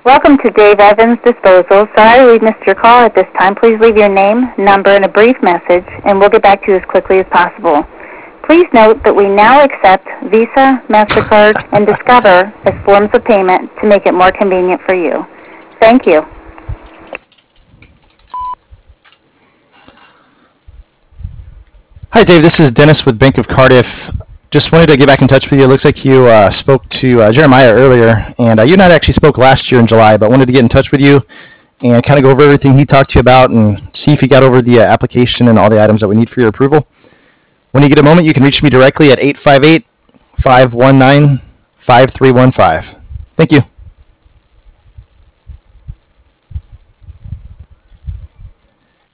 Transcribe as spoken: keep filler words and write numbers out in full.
Welcome to Dave Evans Disposal. Sorry we missed your call at this time. Please leave your name, number, and a brief message, and we'll get back to you as quickly as possible. Please note that we now accept Visa, MasterCard, and Discover as forms of payment to make it more convenient for you. Thank you. Hi, Dave. This is Dennis with Bank of Cardiff. Just wanted to get back in touch with you. It looks like you uh, spoke to uh, Jeremiah earlier, and uh, you and I actually spoke last year in July, but wanted to get in touch with you and kind of go over everything he talked to you about and see if he got over the uh, application and all the items that we need for your approval. When you get a moment, you can reach me directly at eight five eight, five one nine, five three one five. Thank you.